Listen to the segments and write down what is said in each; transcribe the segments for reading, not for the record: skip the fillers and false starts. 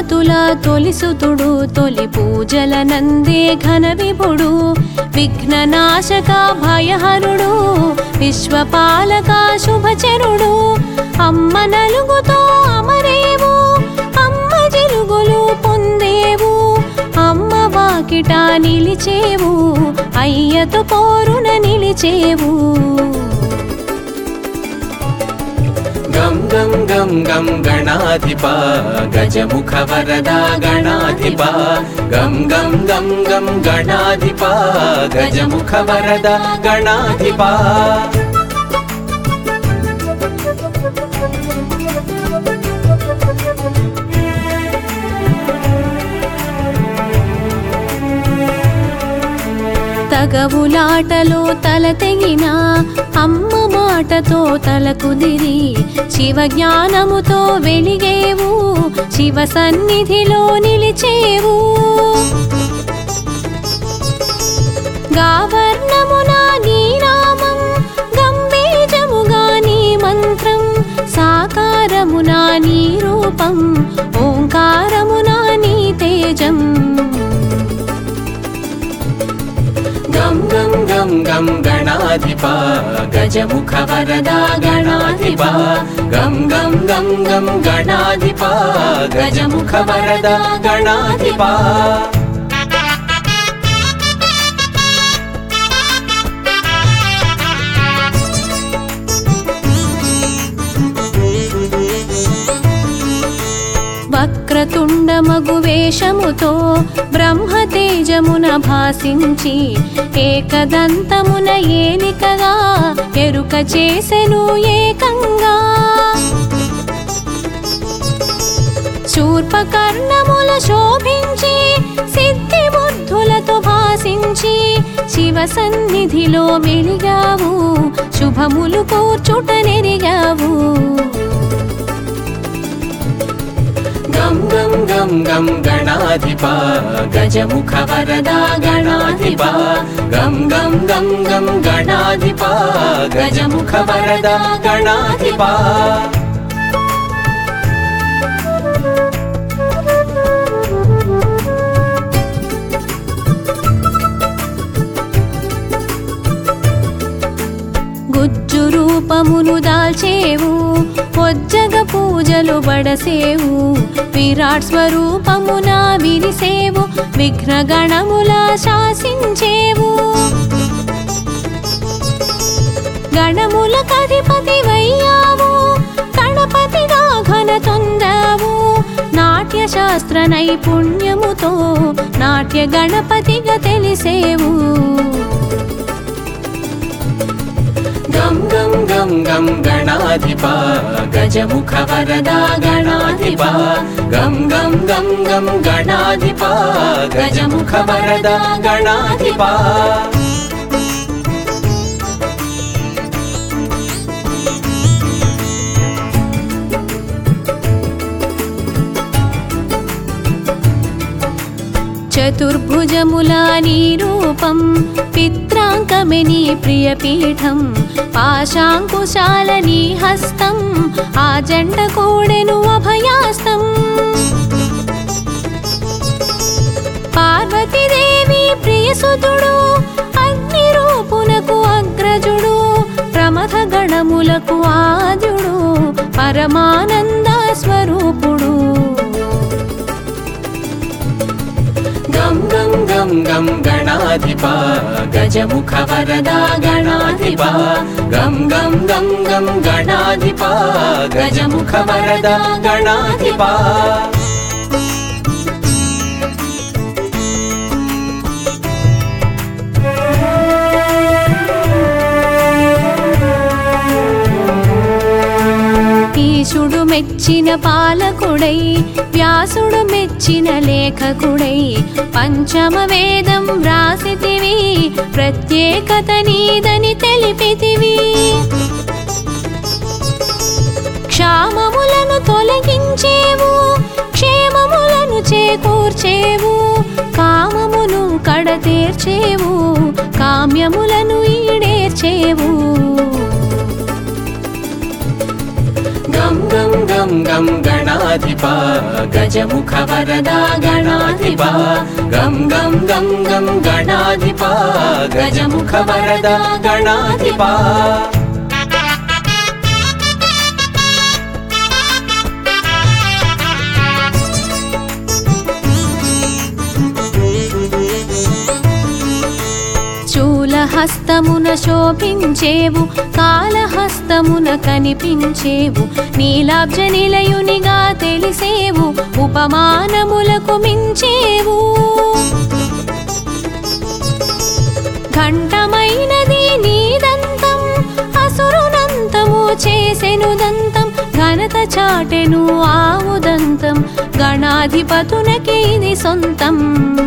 దంపతుల తొలిసుతుడు తొలి పూజల నందే ఘన విభుడు విఘ్ననాశక భయహరుడు విశ్వపాలక శుభచరుడు అమ్మ నలుగుతో అమరేవు అమ్మ జిలుగులు పొందేవు అమ్మ వాకిట నిలిచేవు అయ్యతో పోరున నిలిచేవు గం గం గం గం గణాధిప గజముఖ వరద గణాధిప గం గం గం గం గణాధిప గజముఖ వరద గణాధిప తగవులాటలో తల తెగిన అమ్మ మాటతో తల కుదిరి శివ జ్ఞానముతో వెలిగేవు శివ సన్నిధిలో నిలిచేవు గావర్ణమున నీ నామం గంభీజముగా నీ మంత్రం సాకారమున నీ రూపం ఓంకారమున నీ తేజం గం గం గం గం గణాధిప గజముఖ వరద గణాధిప గం గం గం గం గణాధిప గజముఖ వరద గణాధిప వక్రతుండమగు వేషముతో బ్రహ్మతేజమున భాసించి ఏకదంతమున ఏలికగా ఎరుక చేసెను ఏకంగా శూర్పకర్ణముల శోభించి సిద్ధి బుద్ధులతో భాసించి శివ సన్నిధిలో మెలిగావు శుభములు కూర్చుట నెరిగావు గం గం గం గం గణాధిప గజముఖ వరద గణాధిప గం గం గం గం గణాధిప గజముఖ వరద గణాధిప గుజ్జు రూపమును దాల్చేవు పొజ్జగ పూజలు బడసేవు విరాట్ స్వరూపమున విరిసేవు విఘ్న గణముల శాసించేవు గణముల కధిపతి వయ్యావు గణపతిగా ఘన తొందావు నాట్య శాస్త్ర నైపుణ్యముతో నాట్య గణపతిగా తెలిసేవు గం గం గం గం గణాధిప గజముఖ వరద గణాధిప గం గం గం గం గణాధిప గజముఖ వరద గణాధిప చతుర్భుజముల నీ రూపం పిత్రాంకమే నీ ప్రియపీఠం పాశాంకుశాల నీ హస్తం ఆ జంట కోడెను అభయాస్తం పార్వతీదేవి ప్రియసుతుడు అగ్ని రూపునకు అగ్రజుడు ప్రమథ గణములకు ఆద్యుడు పరమానంద స్వరూపుడు గం గం గం గం గణాధిప గజముఖ వరద గణాధిప గం గం గం గం గణాధిప గజముఖ వరద గణాధిప ఈశుడు మెచ్చిన పాలకుడై వ్యాసుడు మెచ్చిన లేఖకుడై పంచమ వేదం వ్రాసితివి ప్రత్యేకత నీదని తెలిపితివి క్షామములను తొలగించేవు క్షేమములను చేకూర్చేవు కామమును కడతీర్చేవు కామ్యములను ఈడేర్చేవు గం గం గం గం గం గణాధిపా గజముఖ వరదా గణాధిపా గం గం గం గం గణాధిపా గజముఖ వరదా గణాధిపా హస్తమున శోభించేవు కాళహస్తమున కనిపించేవు నీలాబ్జ నిలయునిగా తెలిసేవు ఉపమానములకు మించేవు ఘంటమైనది నీదంతం అసురునంతము చేసెను దంతం ఘనత చాటెను ఆవుదంతం గణాధిపతునకి ఇది సొంతం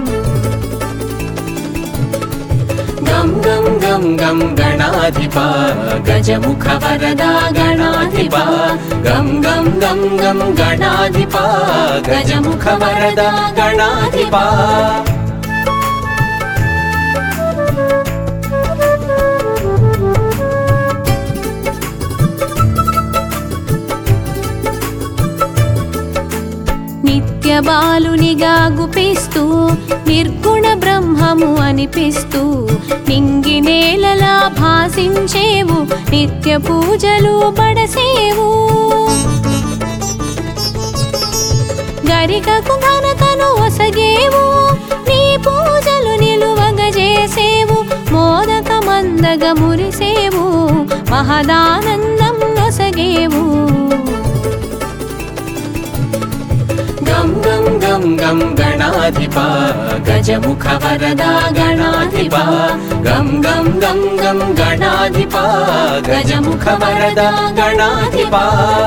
గం గం గం గం గణాధిపా గజముఖ వరదా గణాధిపా గం గం గం గం గణాధిపా గజముఖ వరదా గణాధిపా నిత్య బాలునిగా గుపిస్తూ నిర్గుణ బ్రహ్మము అనిపిస్తూ నింగి నేలలా భాసించేవు నిత్య పూజలు పడసేవు గరికకు ఘనతను ఒసగేవు నీ పూజలు నిలువగజేసేవు మోదక మందగ మురిసేవు మహదానందం నొసగేవు గం గం గం గం గణాధిపా గజముఖ వరదా గణాధిపా గం గం గం గం గణాధిపా గజముఖ వరదా గణాధిపా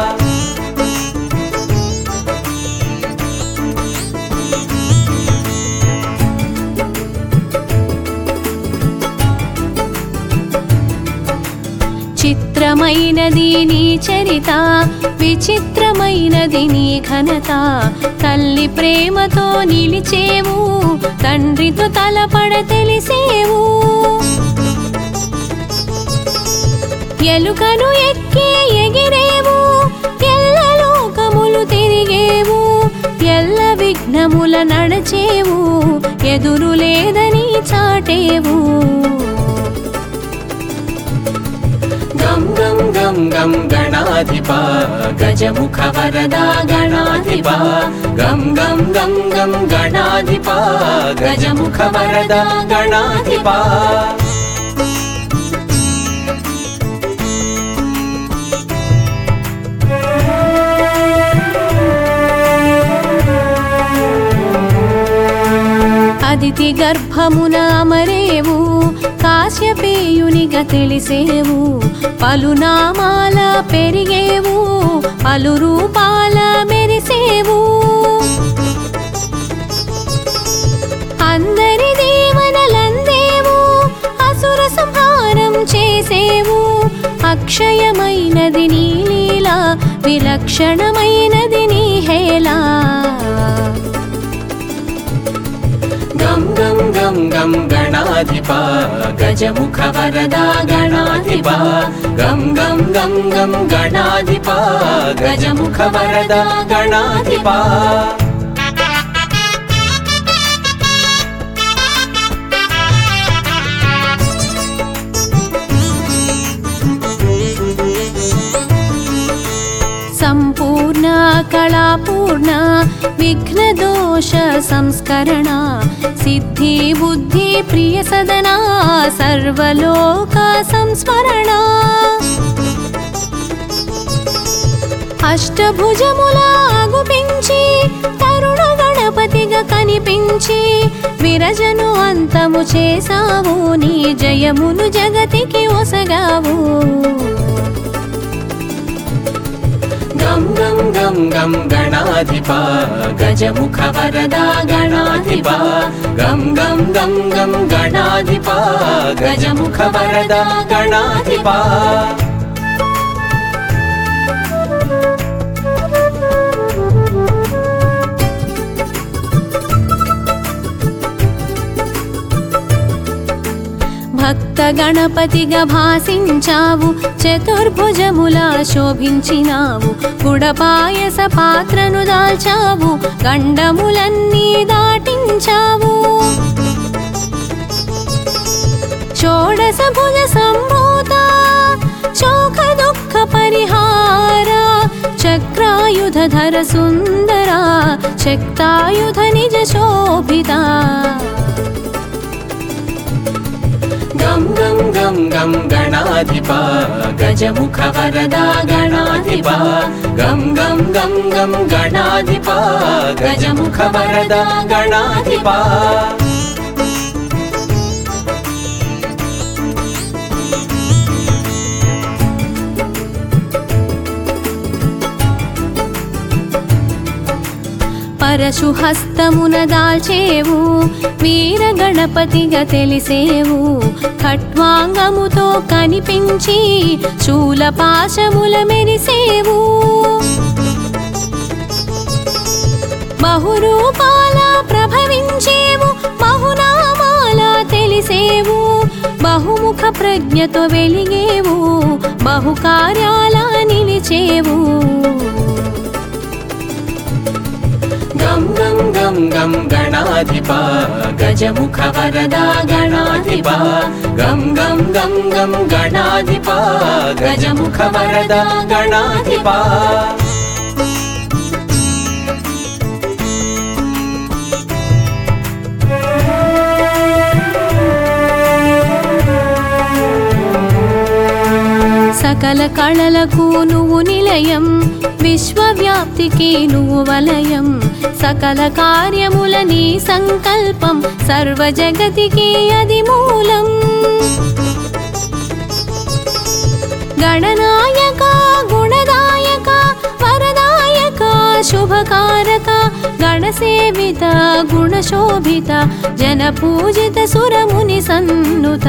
చిత్రమైనది నీ చరిత విచిత్రమైనది నీ ఘనత తల్లి ప్రేమతో నిలిచేవు తండ్రితో తలపడ తెలిసేవు ఎలుకను ఎక్కి ఎగిరేవు ఎల్ల లోకములు తిరిగేవు ఎల్ల విఘ్నముల నడచేవు ఎదురు లేదని చాటేవు గం గం గం గం గణాధిపా గజముఖ వరదా గణాధిపా గం గం గం గం గణాధిపా గజముఖ వరదా గణాధిపా అదితి గర్భమున అమరేవు కాశ్యపేయునిగా తెలిసేవు పలునామాల పెరిగేవు పలు రూపాల మెరిసేవు అందరి దేవనలందేవు అసుర సంహారం చేసేవు అక్షయమైనది నీ లీల విలక్షణమైనది నీ హేళ గం గం గం గం గణాధిపా గజముఖ వరదా గణాధిపా గం గం గం గం గణాధిపా గజముఖ వరదా గణాధిపా సంపూర్ణ కళాపూర్ణ విఘ్నదోష సంస్కరణ సిద్ధి బుద్ధి ప్రియ సదనా సర్వలోక సంస్మరణ అష్టభుజముల ఆగుపించి తరుణ గణపతిగా కనిపించి విరజను అంతము చేసావు నీ జయమును జగతికి ఒసగావు గం గం గం గం గణాధిపా గజముఖ వరదా గణాధిపా గం గం గం గం గణాధిపా గజముఖ వరదా గణాధిపా భక్త గణపతిగా భాసించావు, చతుర్భుజములా శోభించినావు, గుడపాయస పాత్రను దాల్చావు, గండములన్నీ దాటించావు. షోడశ భుజ సంభూత శోక దుఃఖ పరిహార, చక్రాయుధర సుందర, శక్తాయుధ నిజ శోభిత. గం గం గం గం గణాధిప గజముఖ వరద గణాధిప, గం గం గం గం గణాధిప గజముఖ వరద గణాధిప. పరశు హస్తమున దాల్చేవు, వీర గణపతిగా తెలిసేవు, ఖట్వాంగముతో కనిపించి శూలపాశముల మెరిసేవు. బహురూపాల ప్రభవించేవు, బహునామాల తెలిసేవు, బహుముఖ ప్రజ్ఞతో వెలిగేవు, బహుకార్యాల నిలిచేవు. గం గం గం గం గణాధిప గజముఖ వరద గణాధిప, గం గం గం గం గణాధిప గజముఖ వరద గణాధిప. సకల కళలకు నువ్వు నిలయం, విశ్వవ్యాప్తికి నువ్వు వలయం, సకల కార్యముల నీ సంకల్పం, సర్వ జగతికి అది మూలం. గణనాయక గుణదాయక వరదాయక శుభకారక, గణసేవిత గుణశోభిత, జనపూజిత సురముని సన్నుత.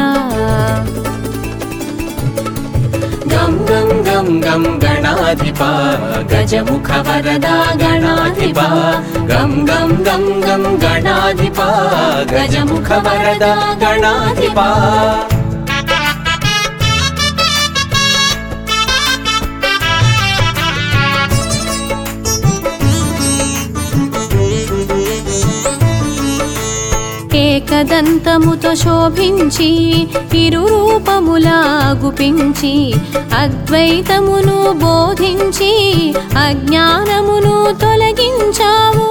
గం గం గం గం గణాధిప గజముఖ వరద గణాధిప, గం గం గం గం గణాధిప గజముఖ వరద గణాధిప. ఏకదంతముతో శోభించి ఇరు రూపములా గుపించి, అద్వైతమును బోధించి అజ్ఞానమును తొలగించావు.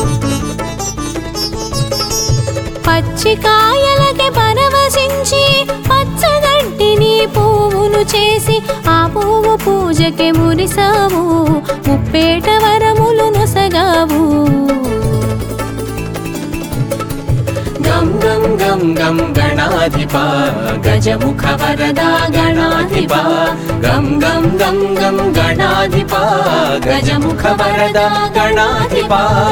పచ్చికాయలకి పరవశించి పచ్చగడ్డిని పువ్వును చేసి, ఆ పువ్వు పూజకి మురిసావు, ముప్పేట వరములు నొసగావు. గం గం గం గం గణాధిప గజముఖ వరద గణాధిప, గం గం గం గం గణాధిప గజముఖ వరద గణాధిప.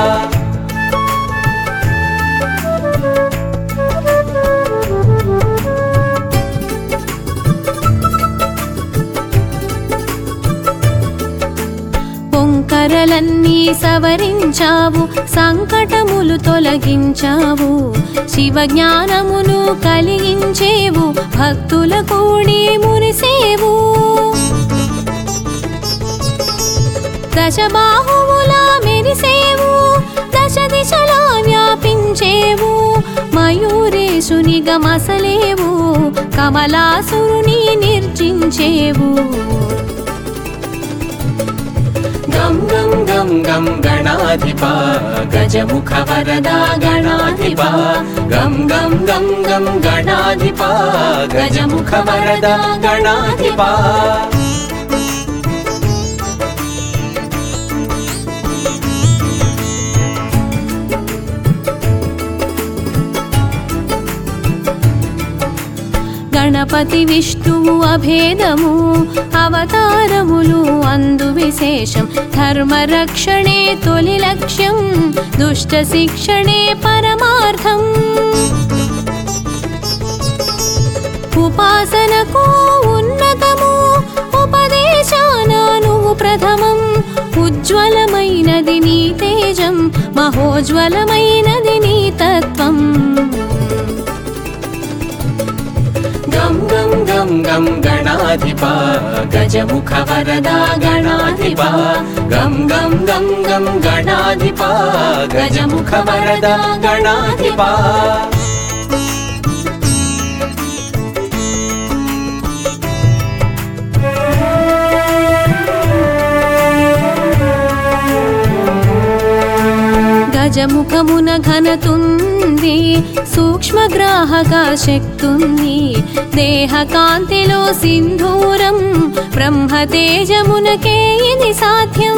పొంకరలన్నీ సవరించావు, సంకటములు తొలగించావు, శివ జ్ఞానమును కలిగించేవు, భక్తుల కూడి మురిసేవు. దశబాహువులా మెరిసేవు, దశ దిశలా వ్యాపించేవు, మయూరేశునిగా మసలేవు, కమలాసురుని నిర్జించేవు. గం గం గం గం గణాధిప గజముఖ వరద గణాధిప, గం గం గం గం గణాధిప గజముఖ వరద గణాధిప. గణపతి విష్ణువు అభేదము, అవతారములు అందు విశేషం, ధర్మరక్షణే తొలి లక్ష్యం, దుష్ట శిక్షణే పరమార్థం. ఉపాసనకు ఉన్నతము, ఉపదేశాన నువ్వు ప్రథమం, ఉజ్వలమైనది నీ తేజం, మహోజ్వలమైనది నీ తత్వం. గం गं गणाधिपा गजमुख वरदा गणाधिपा गं गं गं गं गणाधिपा गजमुख वरदा गणाधिपा గజముఖమున ఘనతుంది సూక్ష్మగ్రాహక శక్తుంది దేహ కాంతిలో సింధూరం బ్రహ్మతేజమునకే ఇది సాధ్యం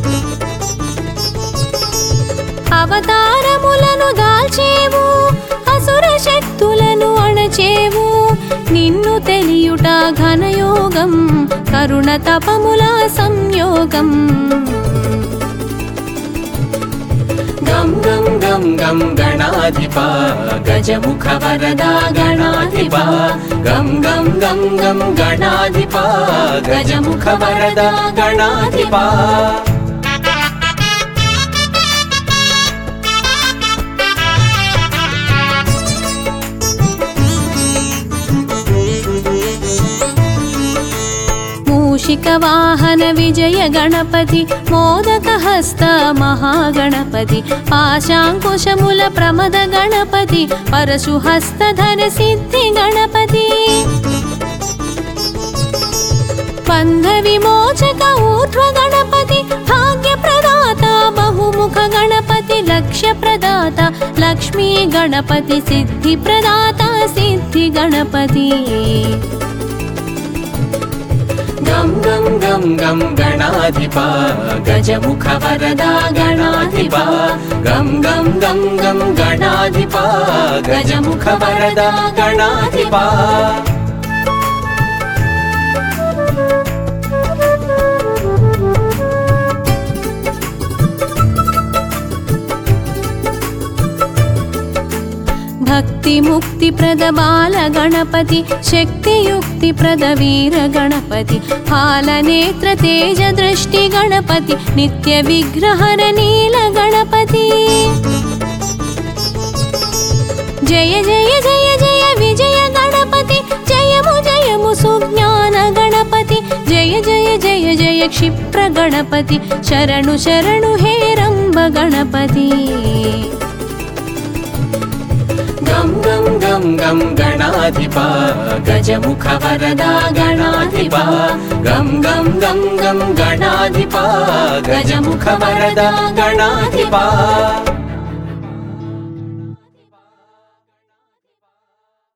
అవతారములను దాల్చేవు అసుర శక్తులను అణచేవు నిన్ను తెలియుట ఘనయోగం కరుణ తపముల సంయోగం गं गं गं गं गणाधिपा गजमुख वरदा गणाधिपा गं गं गं गं गणाधिपा गजमुख वरदा गणाधिपा మూషిక వాహన విజయ గణపతి మోదక హస్త మహాగణపతి పాశాంకుశముల ప్రమద గణపతి పరశు హస్త ధన సిద్ధి గణపతి బంధ విమోచక ఊర్ధ్వ గణపతి భాగ్య ప్రదాత బహుముఖ గణపతి లక్ష్య ప్రదాత లక్ష్మీ గణపతి సిద్ధి ప్రదాత సిద్ధి గణపతి गं गं गं गं गणाधिपा गजमुख वरदा गणाधिपा गं गं गं गं गणाधिपा गजमुख वरदा गणाधिपा భక్తి ముక్తి ప్రద బాల గణపతి శక్తి యుక్తి ప్రద వీర గణపతి పాలనేత్ర తేజ దృష్టి గణపతి నిత్య విగ్రహణ నీల గణపతి జయ జయ జయ జయ విజయ గణపతి జయము జయము సుజ్ఞాన గణపతి జయ జయ జయ జయ క్షిప్ర గణపతి శరణు శరణు హేరంబ గణపతి गं गं गं गं गणाधिपा गजमुख वरदा गणाधिपा गं गं गं गं गणाधिपा गजमुख वरदा गणाधिपा